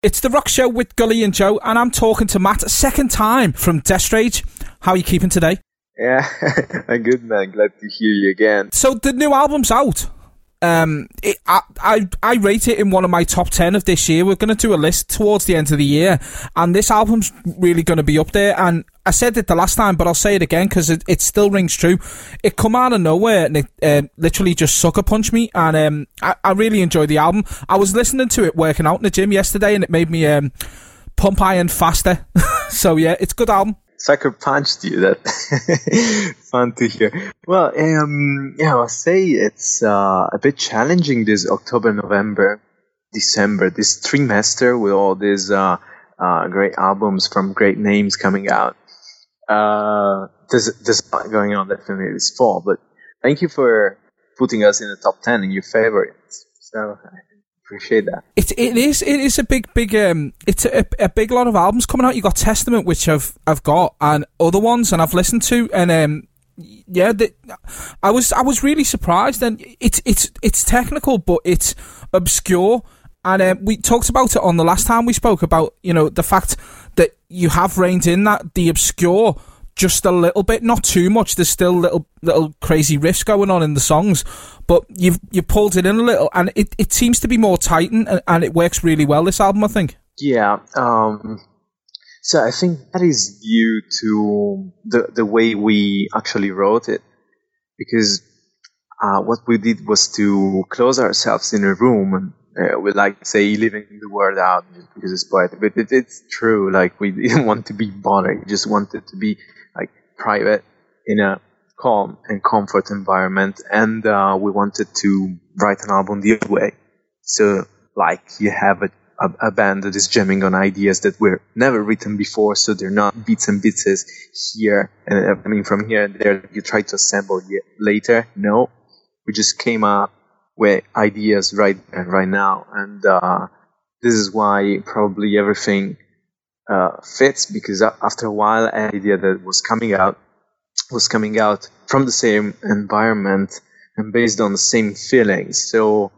It's the Rock Show with Gully and Joe, and I'm talking to Matt, second time from Death Rage. How are you keeping today? Yeah, I'm good, man. Glad to hear you again. So the new album's out. I rate it in one of my top 10 of this year. We're going to do a list towards the end of the year, and this album's really going to be up there. And I said it the last time, but I'll say it again because it still rings true. It come out of nowhere and it literally just sucker punched me, and I really enjoyed the album. I was listening to it working out in the gym yesterday, and it made me pump iron faster. So yeah, it's a good album. Sucker punched you. That fun to hear. Well, yeah, I'll say it's a bit challenging this October, November, December, this trimester with all these great albums from great names coming out. There's a lot going on definitely this fall, but thank you for putting us in the top 10 in your favorites. So I appreciate that. It is a big it's a big lot of albums coming out. You got Testament, which I've got, and other ones, and I've listened to, and yeah, I was really surprised. And it's technical, but it's obscure. And we talked about it on the last time we spoke about, you know, the fact that you have reined in that the obscure just a little bit, not too much. There's still little crazy riffs going on in the songs, but you pulled it in a little, and it seems to be more tight, and it works really well, this album, I think. Yeah. So I think that is due to the way we actually wrote it, because what we did was to close ourselves in a room, and we like to say leaving the word out just because it's poetic, but it's true. Like, we didn't want to be bothered. We just wanted to be like private in a calm and comfort environment, and we wanted to write an album the other way. So like, you have a band that is jamming on ideas that were never written before, so they're not bits and pieces here, and I mean from here and there you try to assemble later. No, we just came up with ideas right now, and this is why probably everything fits, because after a while, an idea that was coming out from the same environment and based on the same feelings. So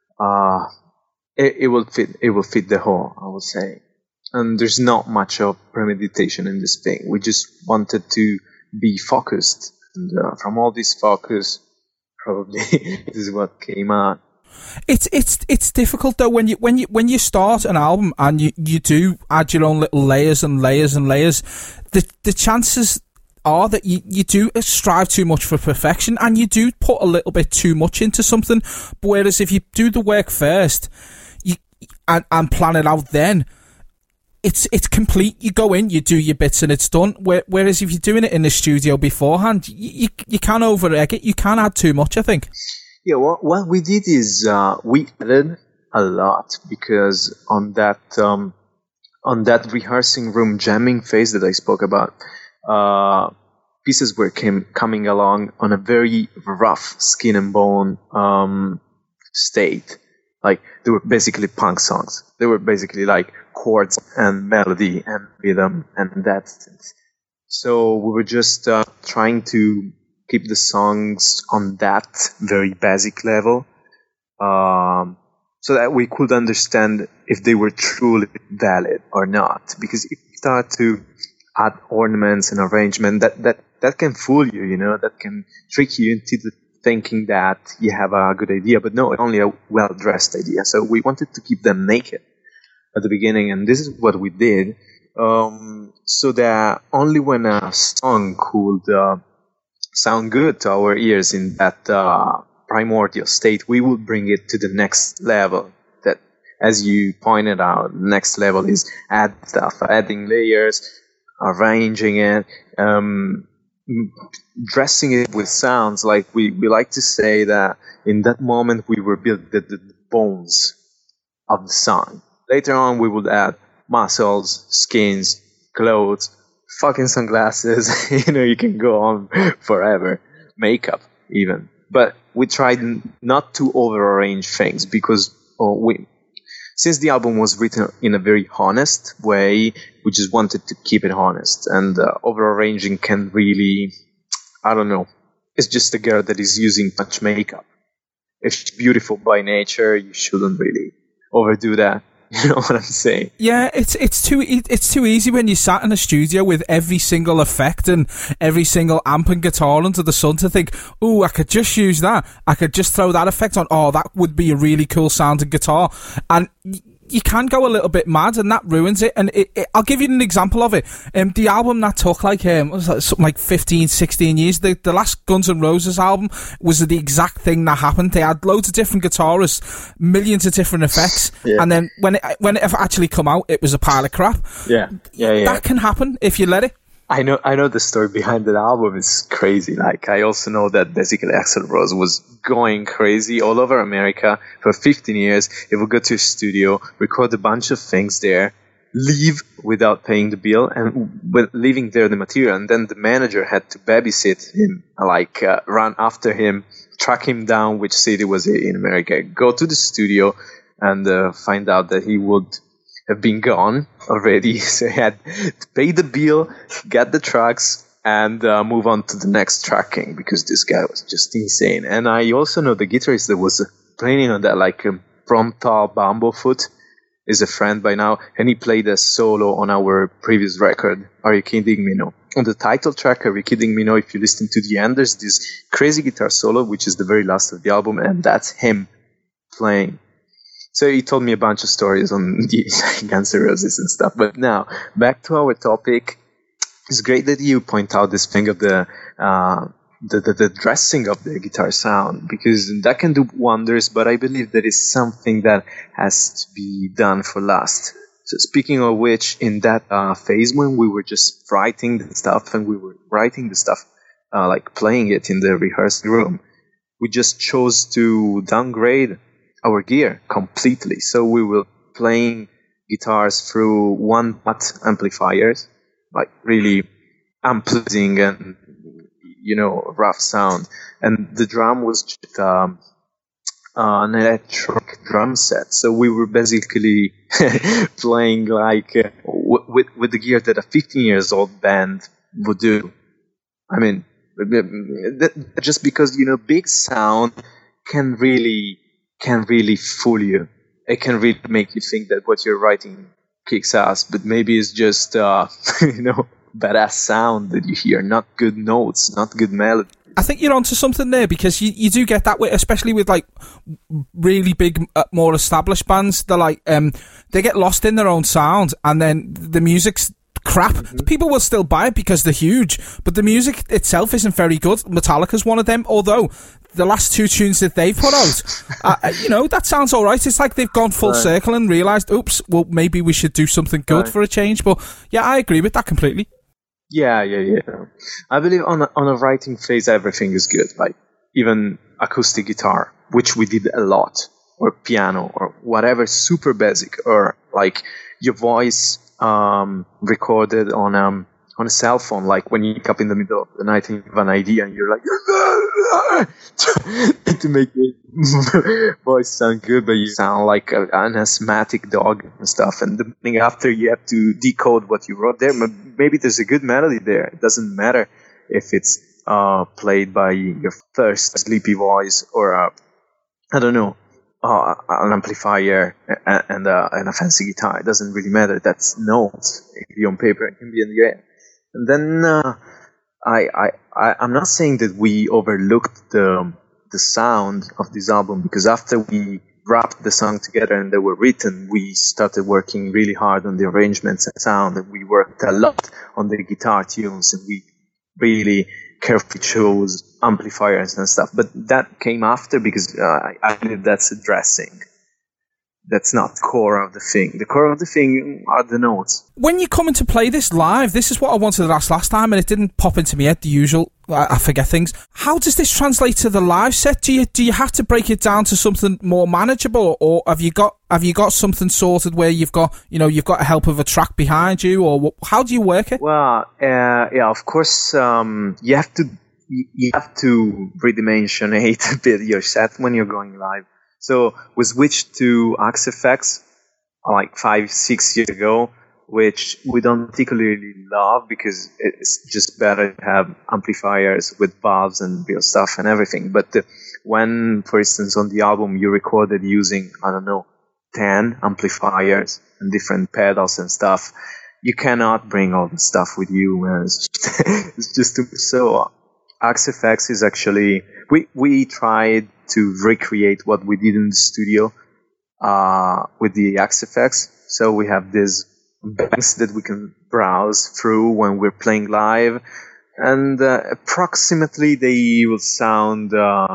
it will fit the whole, I would say. And there's not much of premeditation in this thing. We just wanted to be focused, and from all this focus, probably this is what came out. It's difficult though when you start an album and you do add your own little layers and layers and layers. The chances are that you do strive too much for perfection, and you do put a little bit too much into something. But whereas if you do the work first, and plan it out, then it's complete. You go in, you do your bits, and it's done. Whereas if you're doing it in the studio beforehand, you can over-egg it. You can add too much, I think. Yeah, what we did is we added a lot, because on that rehearsing room jamming phase that I spoke about, pieces were coming along on a very rough skin and bone state. Like, they were basically punk songs. They were basically like chords and melody and rhythm and that. So we were just trying to keep the songs on that very basic level, so that we could understand if they were truly valid or not. Because if you start to add ornaments and arrangement, that can fool you, you know, that can trick you into thinking that you have a good idea, but no, only a well-dressed idea. So we wanted to keep them naked at the beginning, and this is what we did, so that only when a song could sound good to our ears in that primordial state, we would bring it to the next level. That, as you pointed out, the next level is adding layers, arranging it, dressing it with sounds. Like, we like to say that in that moment we were building the bones of the song. Later on we would add muscles, skins, clothes, fucking sunglasses, you know, you can go on forever, makeup even. But we tried not to over-arrange things, because since the album was written in a very honest way, we just wanted to keep it honest. And over-arranging can really, I don't know, it's just a girl that is using much makeup. If she's beautiful by nature, you shouldn't really overdo that. You know what I'm saying? Yeah, it's too easy when you sat in a studio with every single effect and every single amp and guitar under the sun to think, oh, I could just use that. I could just throw that effect on. Oh, that would be a really cool sounding guitar. And you can go a little bit mad, and that ruins it. And I'll give you an example of it. The album that took something like 15, 16 years. The last Guns N' Roses album was the exact thing that happened. They had loads of different guitarists, millions of different effects, and then when it actually come out, it was a pile of crap. Yeah. That can happen if you let it. I know the story behind that album is crazy. Like, I also know that basically Axl Rose was going crazy all over America for 15 years. He would go to a studio, record a bunch of things there, leave without paying the bill, and leaving there the material. And then the manager had to babysit him, run after him, track him down which city was in America, go to the studio, and find out that he would have been gone already, so he had to pay the bill, get the tracks, and move on to the next tracking, because this guy was just insane. And I also know the guitarist that was playing on that, Promptal Bumblefoot, is a friend by now, and he played a solo on our previous record, Are You Kidding Me No? On the title track, Are You Kidding Me No, if you listen to the end, there's this crazy guitar solo, which is the very last of the album, and that's him playing. So he told me a bunch of stories on the Guns N' Roses and stuff. But now, back to our topic. It's great that you point out this thing of the dressing of the guitar sound, because that can do wonders, but I believe that is something that has to be done for last. So speaking of which, in that phase when we were just writing the stuff, playing it in the rehearsal room, we just chose to downgrade our gear completely. So we were playing guitars through one-watt amplifiers, like really amplifying and, rough sound. And the drum was just an electric drum set. So we were basically playing with the gear that a 15 years old band would do. I mean, just because, big sound can really fool you. It can really make you think that what you're writing kicks ass, but maybe it's just badass sound that you hear, not good notes, not good melody. I think you're onto something there, because you do get that way, especially with really big, more established bands. They're they get lost in their own sound, and then the music's crap. Mm-hmm. People will still buy it because they're huge, but the music itself isn't very good. Metallica's one of them, although the last two tunes that they've put out, that sounds all right. It's like they've gone full circle and realised, oops, well, maybe we should do something good for a change. But yeah, I agree with that completely. Yeah. I believe on a writing phase, everything is good. Like even acoustic guitar, which we did a lot, or piano, or whatever, super basic, or like your voice recorded on a cell phone, like when you wake up in the middle of the night and you have an idea and you're like to make your voice sound good, but you sound like an asthmatic dog and stuff, and the morning after you have to decode what you wrote there. Maybe there's a good melody there. It doesn't matter if it's played by your first sleepy voice or an amplifier and a fancy guitar. It doesn't really matter. That's notes. It can be on paper, it can be in the air. And then I'm not saying that we overlooked the sound of this album, because after we wrapped the song together and they were written, we started working really hard on the arrangements and sound, and we worked a lot on the guitar tunes, and we really carefully chose amplifiers and stuff. But that came after, because I believe that's a dressing. That's not the core of the thing. The core of the thing are the notes. When you come in to play this live, this is what I wanted to ask last time, and it didn't pop into my head, the usual. I forget things. How does this translate to the live set? Do you have to break it down to something more manageable, or have you got something sorted where you've got a help of a track behind you, or how do you work it? Well, of course, you have to redimensionate a bit your set when you're going live. So we switched to Axe FX like 5-6 years ago, which we don't particularly love, because it's just better to have amplifiers with valves and real stuff and everything. But when, for instance, on the album you recorded using, 10 amplifiers and different pedals and stuff. You cannot bring all the stuff with you, man. It's just too much. So Axe-FX is actually, we tried to recreate what we did in the studio with the Axe-FX. So we have these banks that we can browse through when we're playing live, and approximately they will sound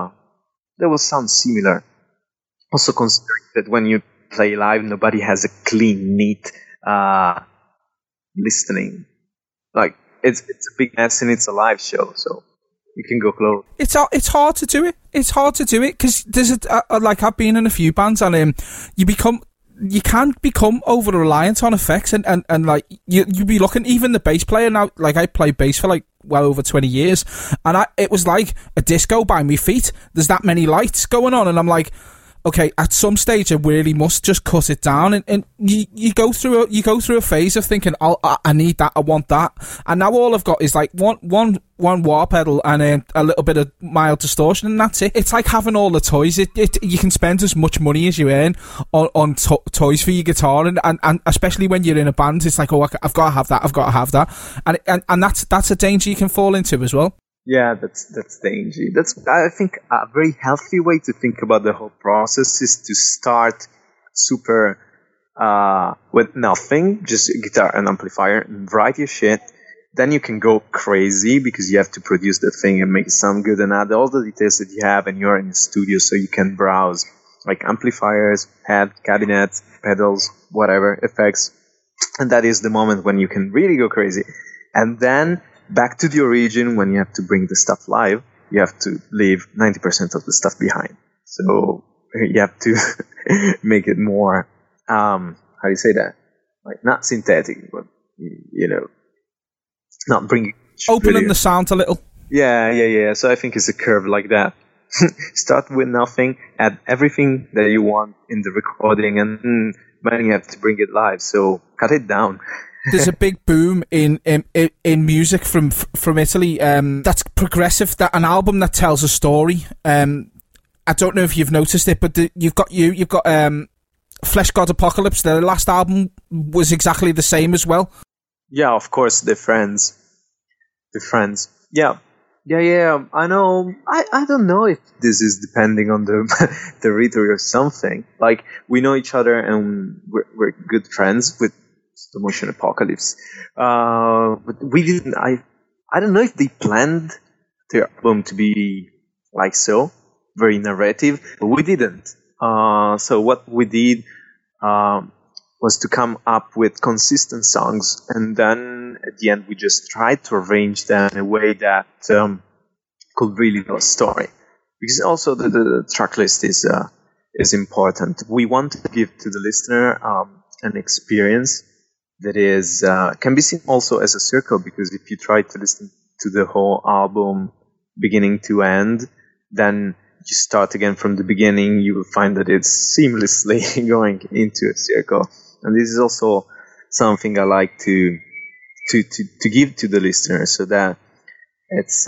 similar. Also considering that when you play live, nobody has a clean, neat listening. Like it's a big mess and it's a live show, so you can go close. It's hard to do it. It's hard to do it because there's like I've been in a few bands and you can't become over reliant on effects and like you be looking, even the bass player now, like I played bass for like well over 20 years and it was like a disco by me feet. There's that many lights going on and I'm like, okay, at some stage I really must just cut it down, and you go through a phase of thinking, I need that, I want that, and now all I've got is like one wah pedal and a little bit of mild distortion, and that's it. It's like having all the toys. You can spend as much money as you earn on toys for your guitar, and especially when you're in a band, it's like, oh, I've got to have that, and that's a danger you can fall into as well. Yeah, that's dangerous. That's, I think, a very healthy way to think about the whole process is to start super with nothing, just a guitar and amplifier, and write your shit. Then you can go crazy because you have to produce the thing and make it sound good and add all the details that you have, and you're in the studio, so you can browse like amplifiers, head, cabinets, pedals, whatever, effects. And that is the moment when you can really go crazy. And then back to the origin, when you have to bring the stuff live, you have to leave 90% of the stuff behind. So you have to make it more, how do you say that? Like, not synthetic, but, not bringing... Opening the sound a little. Yeah. So I think it's a curve like that. Start with nothing, add everything that you want in the recording, and then you have to bring it live. So cut it down. There's a big boom in music from Italy. That's progressive. That an album that tells a story. I don't know if you've noticed it, but you've got Flesh God Apocalypse. Their last album was exactly the same as well. Yeah, of course, the Friends. Yeah. I know. I don't know if this is depending on the territory or something. Like, we know each other and we're good friends with Slow Motion Apocalypse. But we didn't. I don't know if they planned their album to be like so, very narrative, but we didn't. So what we did was to come up with consistent songs, and then at the end we just tried to arrange them in a way that could really tell a story. Because also the track list is important. We want to give to the listener an experience that is can be seen also as a circle, because if you try to listen to the whole album beginning to end, then you start again from the beginning, you will find that it's seamlessly going into a circle. And this is also something I like to give to the listener, so that it's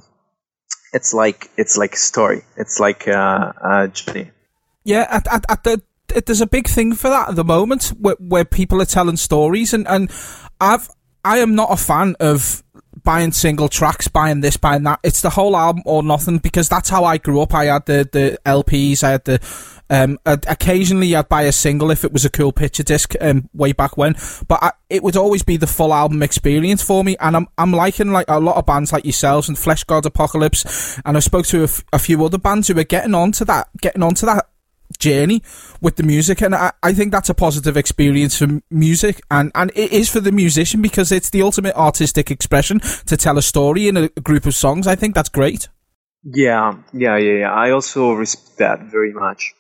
like a story. It's like a journey. Yeah, there's a big thing for that at the moment, where people are telling stories, and I am not a fan of buying single tracks, buying this, buying that. It's the whole album or nothing, because that's how I grew up. I had the LPs, I had the occasionally I'd buy a single if it was a cool picture disc way back when, but it would always be the full album experience for me. And I'm liking like a lot of bands like yourselves and Flesh God Apocalypse, and I spoke to a few other bands who are getting onto that journey with the music, and I think that's a positive experience for music, and it is for the musician, because it's the ultimate artistic expression to tell a story in a group of songs. I think that's great. Yeah. I also respect that very much.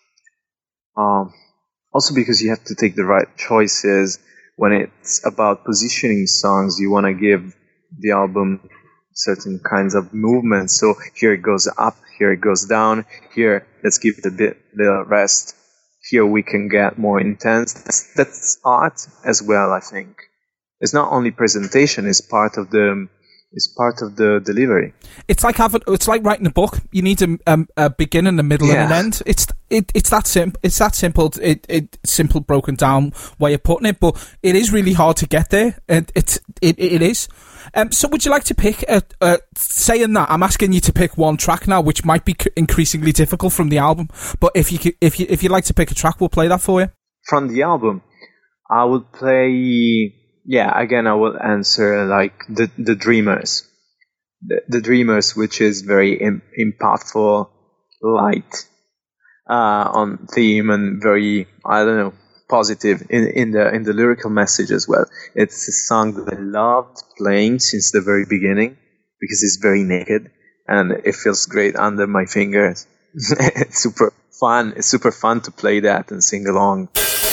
Also because you have to take the right choices when it's about positioning songs. You want to give the album certain kinds of movements. So here it goes up, here it goes down, here let's give it a bit little rest. Here we can get more intense. That's art as well, I think. It's not only presentation, it's part of the delivery. It's like writing a book. You need a beginning, a middle, and an end. it's that simple. It's that simple. It's simple, broken down way of putting it. But it is really hard to get there. It is. So would you like to pick saying that I'm asking you to pick one track now, which might be increasingly difficult from the album. But if you'd like to pick a track, we'll play that for you. From the album, I would play. Yeah, again, I will answer like the Dreamers, the Dreamers, which is very impactful, light on theme, and very, I don't know, positive in the lyrical message as well. It's a song that I loved playing since the very beginning because it's very naked and it feels great under my fingers. It's super fun. It's super fun to play that and sing along.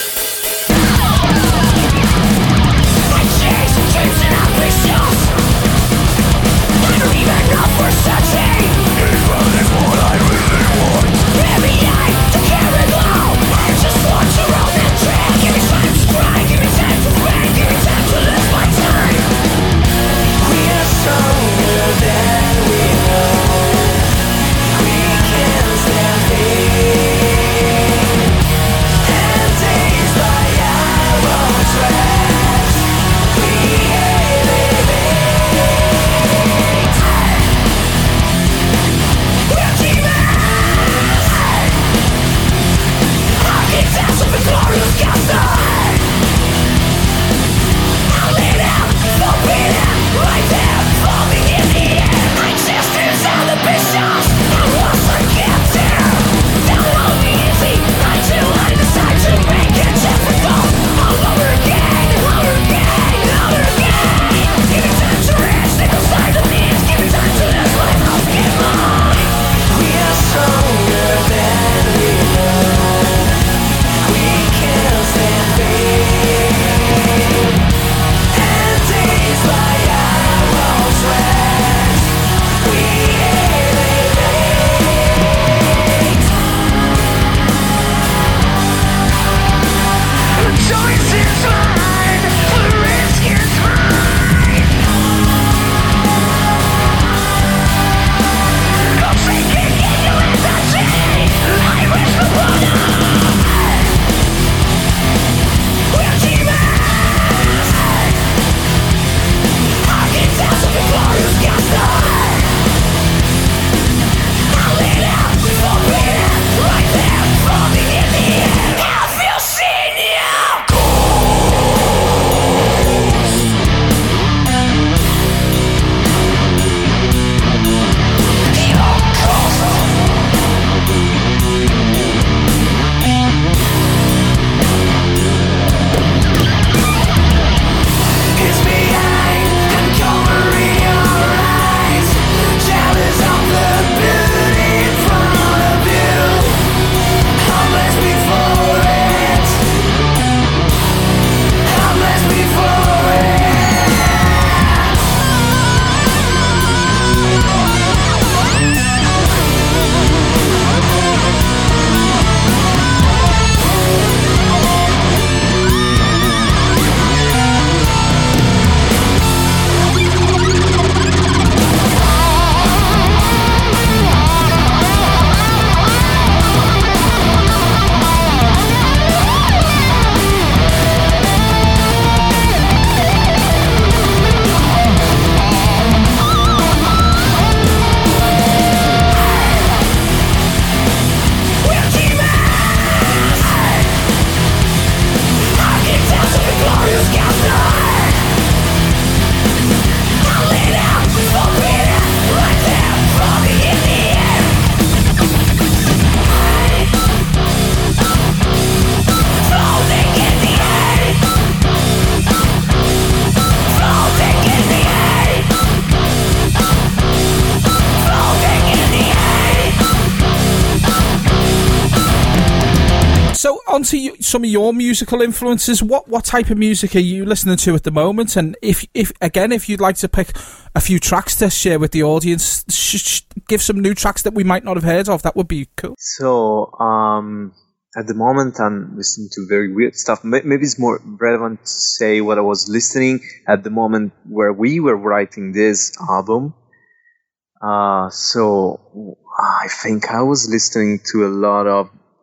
onto some of your musical influences. What type of music are you listening to at the moment? And if you'd like to pick a few tracks to share with the audience, give some new tracks that we might not have heard of, that would be cool. So, at the moment, I'm listening to very weird stuff. Maybe it's more relevant to say what I was listening at the moment where we were writing this album. So I think I was listening to a lot of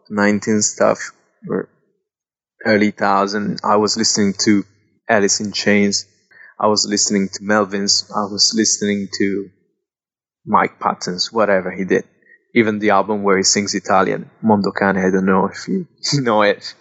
19 stuff, or early 2000. I was listening to Alice in Chains. I was listening to Melvins. I was listening to Mike Patton's, whatever he did. Even the album where he sings Italian, Mondo Cane, I don't know if you know it.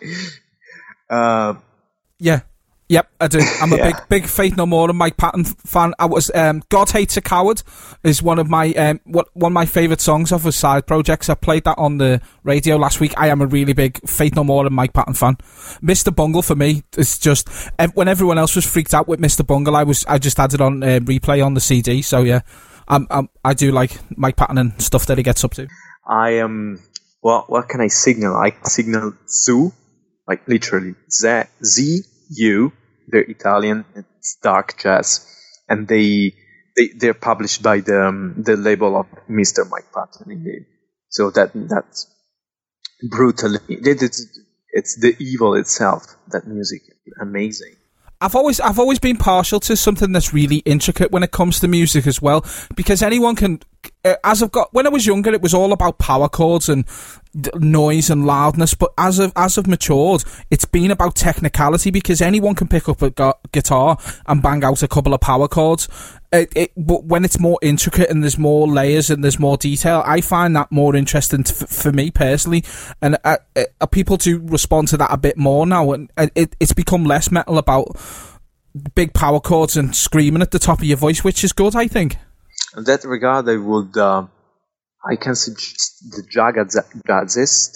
Yeah. Yep, I do. I'm a big Faith No More and Mike Patton fan. I was God Hates a Coward is one of my one of my favourite songs of his side projects. I played that on the radio last week. I am a really big Faith No More and Mike Patton fan. Mr. Bungle for me is just when everyone else was freaked out with Mr. Bungle, I just had it on replay on the CD. So yeah, I do like Mike Patton and stuff that he gets up to. I am what can I signal? I signal Zoo, like literally ZU. They're Italian. It's dark jazz, and they're published by the label of Mr. Mike Patton. Indeed, so that's brutally. It's the evil itself. That music, amazing. I've always been partial to something that's really intricate when it comes to music as well, because anyone can. When I was younger, it was all about power chords and noise and loudness, but as I've matured, it's been about technicality, because anyone can pick up a guitar and bang out a couple of power chords. But when it's more intricate and there's more layers and there's more detail, I find that more interesting for me personally. And people do respond to that a bit more now, and it's become less metal about big power chords and screaming at the top of your voice, which is good, I think. In that regard, I can suggest the Jazzist,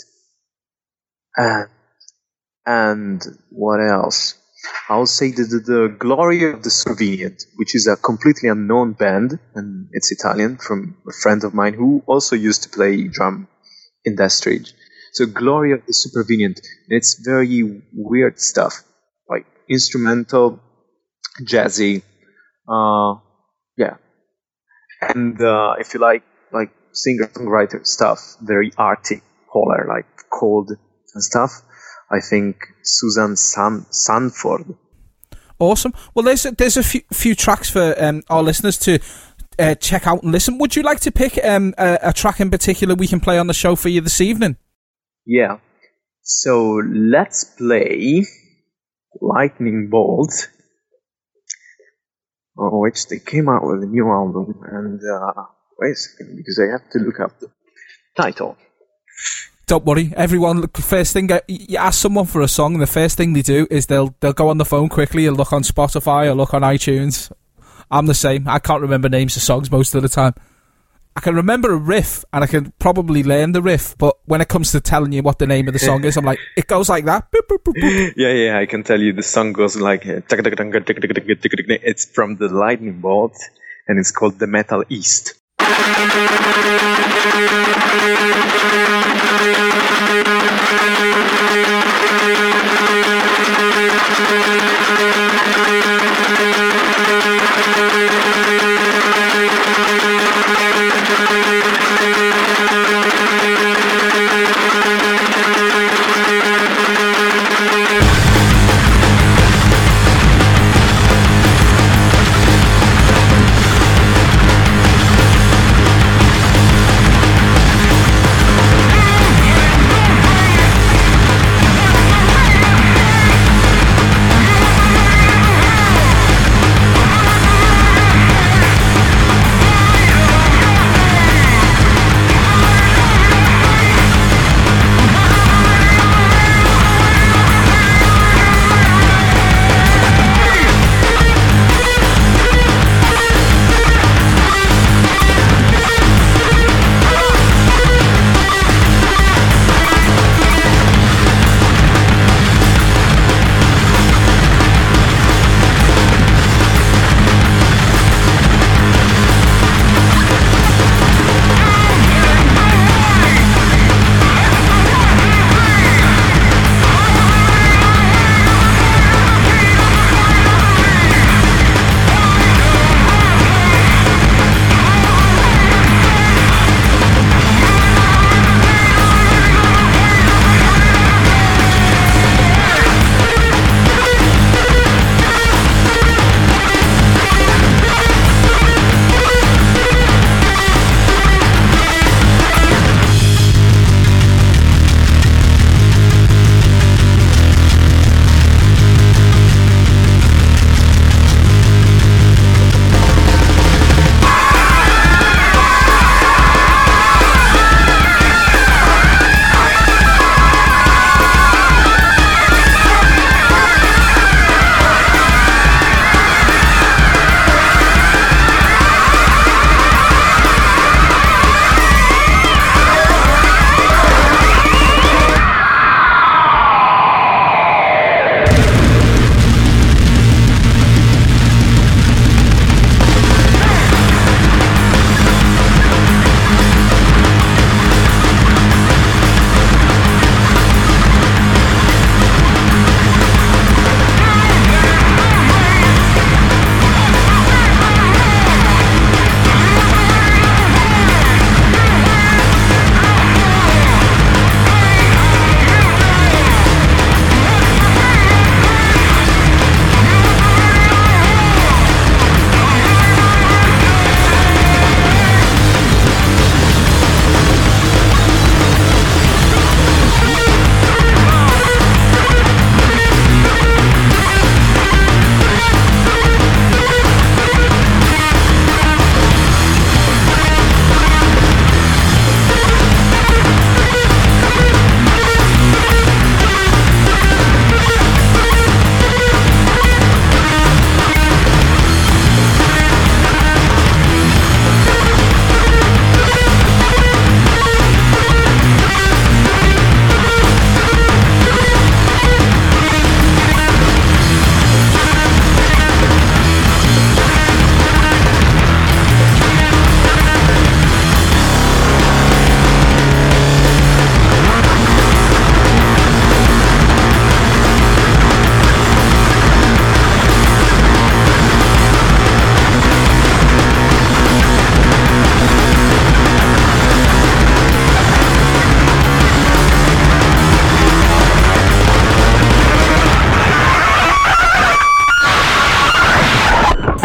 and what else? I'll say the Glory of the Supervenient, which is a completely unknown band, and it's Italian, from a friend of mine who also used to play drum in that stage. So Glory of the Supervenient, and it's very weird stuff, like instrumental, jazzy, yeah. And if you like singer-songwriter stuff, very arty, polar, like cold and stuff, I think Susan Sanford. Awesome. Well, there's a few tracks for our listeners to check out and listen. Would you like to pick a track in particular we can play on the show for you this evening? Yeah. So let's play Lightning Bolt, which they came out with a new album, and wait a second, because I have to look up the title. Don't worry, everyone. First thing, you ask someone for a song, and the first thing they do is they'll go on the phone quickly and look on Spotify or look on iTunes. I'm the same. I can't remember names of songs most of the time. I can remember a riff, and I can probably learn the riff, but when it comes to telling you what the name of the song is, I'm like, it goes like that. Yeah, I can tell you the song goes like, it's from the Lightning Bolt, and it's called The Metal East.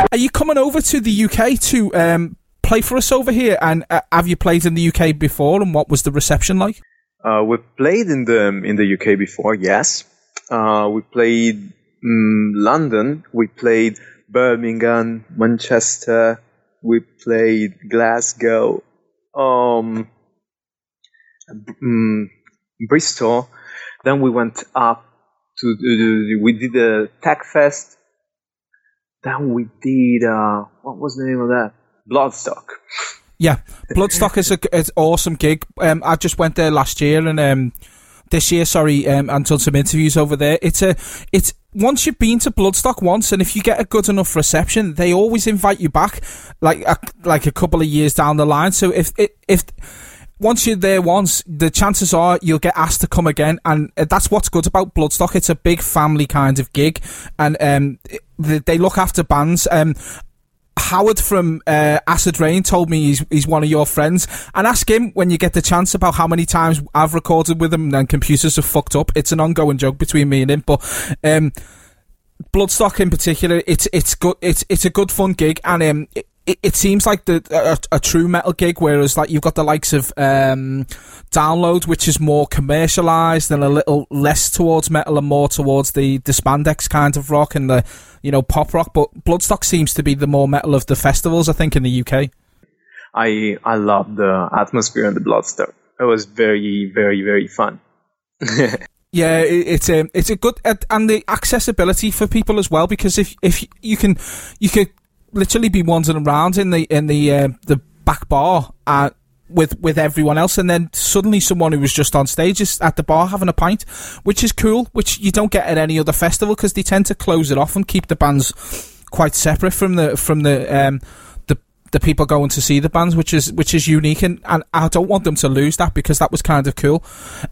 Are you coming over to the UK to play for us over here? And have you played in the UK before? And what was the reception like? We've played in the UK before, yes. We played London. We played Birmingham, Manchester. We played Glasgow, Bristol. Then we went up to we did the Tech Fest. Then we did what was the name of that? Bloodstock. Yeah, Bloodstock is an awesome gig. I just went there last year and this year, and done some interviews over there. It's once you've been to Bloodstock once, and if you get a good enough reception, they always invite you back, like a couple of years down the line. So if once you're there once, the chances are you'll get asked to come again, and that's what's good about Bloodstock. It's a big family kind of gig, and they look after bands. Howard from Acid Rain told me he's one of your friends, and ask him when you get the chance about how many times I've recorded with him and computers have fucked up. It's an ongoing joke between me and him, but Bloodstock in particular, it's good. It's a good fun gig, and it seems like a true metal gig, whereas like you've got the likes of Download, which is more commercialised and a little less towards metal and more towards the spandex kind of rock and the pop rock. But Bloodstock seems to be the more metal of the festivals, I think, in the UK. I love the atmosphere in the Bloodstock. It was very, very, very fun. Yeah, it's a good, and the accessibility for people as well, because if you could literally be wandering around in the back bar with everyone else, and then suddenly someone who was just on stage is at the bar having a pint, which is cool, which you don't get at any other festival, because they tend to close it off and keep the bands quite separate from the people going to see the bands, which is unique, and I don't want them to lose that, because that was kind of cool.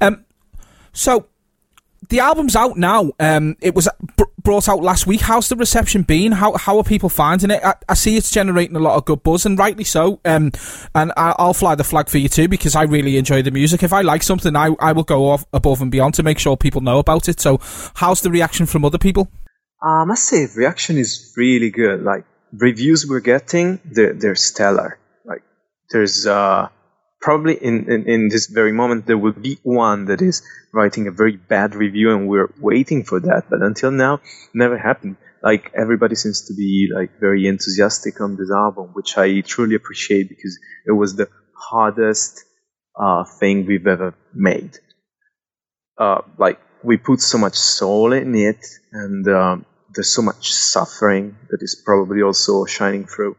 So the album's out now. It was brought out last week. How's the reception been? How are people finding it? I see it's generating a lot of good buzz, and rightly so. And I'll fly the flag for you too, because I really enjoy the music. If I like something, I will go off above and beyond to make sure people know about it. So how's the reaction from other people? I must say the reaction is really good. Like, reviews we're getting, they're stellar. Like, there's probably in this very moment there will be one that is writing a very bad review, and we're waiting for that, but until now never happened. Like, everybody seems to be like very enthusiastic on this album, which I truly appreciate, because it was the hardest thing we've ever made. Like, we put so much soul in it, and there's so much suffering that is probably also shining through,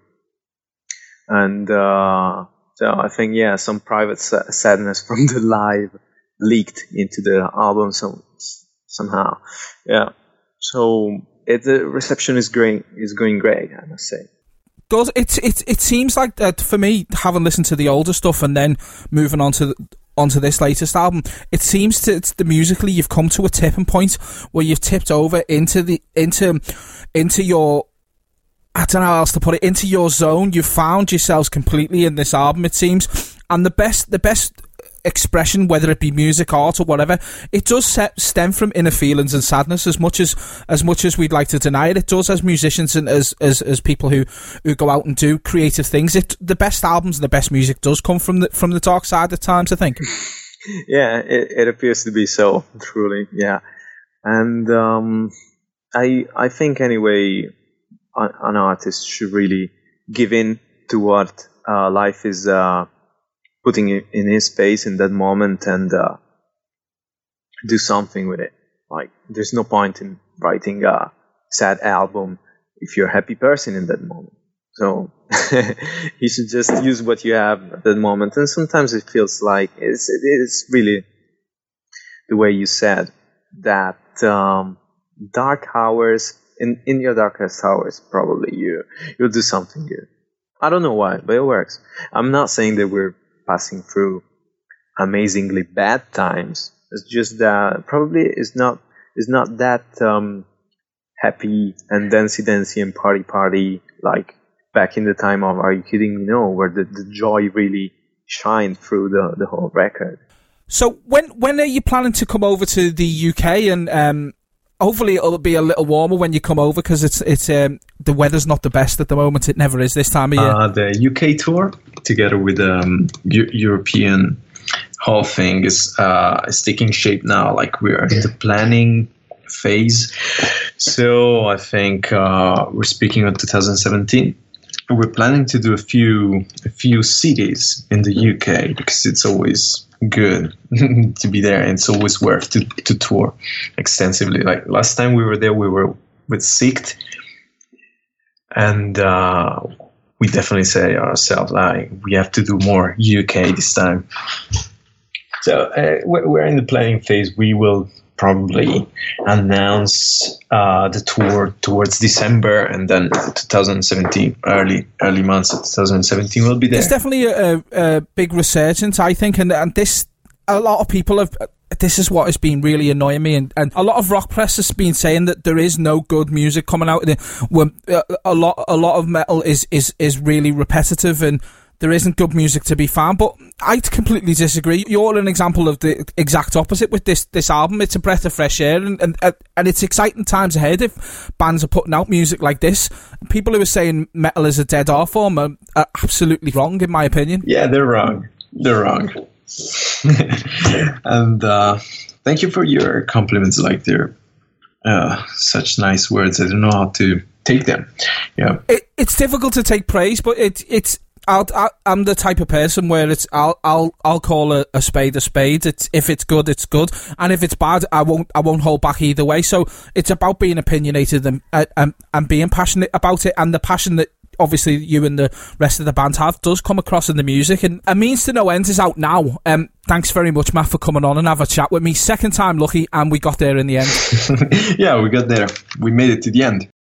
and so I think, yeah, some private sadness from the live leaked into the album somehow. Yeah. So the reception is going great, I must say. Good. It seems like that for me, having listened to the older stuff and then moving onto this latest album, it seems the musically you've come to a tipping point where you've tipped over into your, I don't know how else to put it, into your zone. You've found yourselves completely in this album, it seems. And the best expression, whether it be music, art, or whatever, it does stem from inner feelings and sadness, as much as we'd like to deny it. It does, as musicians and as people who go out and do creative things. The best albums and the best music does come from the dark side at times, I think. Yeah, it appears to be so, truly. Yeah. And I think anyway, an artist should really give in to what life is putting in his face in that moment, and do something with it. Like, there's no point in writing a sad album if you're a happy person in that moment. So you should just use what you have at that moment. And sometimes it feels like it's really the way you said that dark hours. In your darkest hours, probably you'll do something good. I don't know why, but it works. I'm not saying that we're passing through amazingly bad times. It's just that probably it's not that happy and dancey and party like back in the time of Are You Kidding Me? No, where the joy really shined through the whole record. So when are you planning to come over to the UK and hopefully it'll be a little warmer when you come over, because it's the weather's not the best at the moment. It never is this time of year. The UK tour, together with the European whole thing, is taking shape now. Like, we're in the planning phase. So I think we're speaking of 2017. We're planning to do a few cities in the UK, because it's always good to be there, and it's always worth to tour extensively. Like, last time we were there, we were with Sikt, and we definitely say ourselves, like, we have to do more UK this time. So we're in the planning phase. We will probably announce the tour towards December, and then 2017, early months of 2017 will be there. There's definitely a big resurgence, I think, and this, a lot of people have. This is what has been really annoying me, and a lot of rock press has been saying that there is no good music coming out. A lot of metal is really repetitive, and there isn't good music to be found. But I completely disagree. You're an example of the exact opposite with this album. It's a breath of fresh air, and it's exciting times ahead if bands are putting out music like this. People who are saying metal is a dead art form are absolutely wrong, in my opinion. Yeah, they're wrong. And thank you for your compliments. Like, they're such nice words. I don't know how to take them. Yeah, it's difficult to take praise, but it's. I'm the type of person where I'll call a spade a spade. If it's good, it's good, and if it's bad, I won't hold back either way. So it's about being opinionated and being passionate about it, and the passion that obviously you and the rest of the band have does come across in the music. And A Means to No End is out now. Thanks very much, Matt, for coming on and have a chat with me. Second time lucky, and we got there in the end. Yeah, we got there. We made it to the end.